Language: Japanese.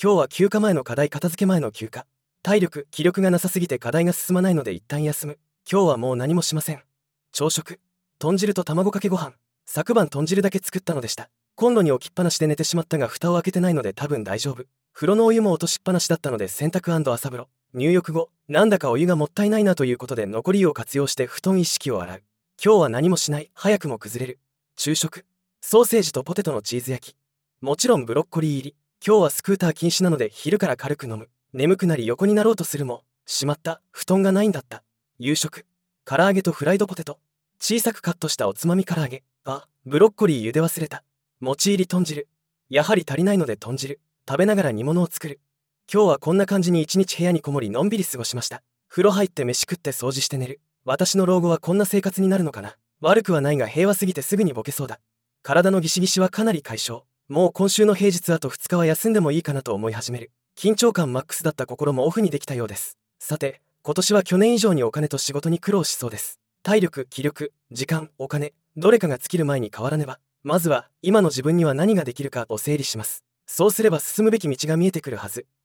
今日は休暇前の課題片付け前の休暇。体力、気力がなさすぎて課題が進まないので一旦休む。今日はもう何もしません。朝食。豚汁と卵かけご飯。昨晩豚汁だけ作ったのでした。コンロに置きっぱなしで寝てしまったが蓋を開けてないので多分大丈夫。風呂のお湯も落としっぱなしだったので洗濯&朝風呂。入浴後、なんだかお湯がもったいないなということで残り湯を活用して布団一式を洗う。今日は何もしない。早くも崩れる。昼食。ソーセージとポテトのチーズ焼き。もちろんブロッコリー入り。今日はスクーター禁止なので昼から軽く飲む。眠くなり横になろうとするも、しまった、布団がないんだった。夕食。唐揚げとフライドポテト。小さくカットしたおつまみ唐揚げ。ブロッコリー茹で忘れた。餅入り豚汁。やはり足りないので豚汁。食べながら煮物を作る。今日はこんな感じに一日部屋にこもりのんびり過ごしました。風呂入って飯食って掃除して寝る。私の老後はこんな生活になるのかな。悪くはないが平和すぎてすぐにボケそうだ。体のギシギシはかなり解消。もう今週の平日あと2日は休んでもいいかなと思い始める。緊張感マックスだった心もオフにできたようです。さて、今年は去年以上にお金と仕事に苦労しそうです。体力、気力、時間、お金、どれかが尽きる前に変わらねば。まずは、今の自分には何ができるかを整理します。そうすれば進むべき道が見えてくるはず。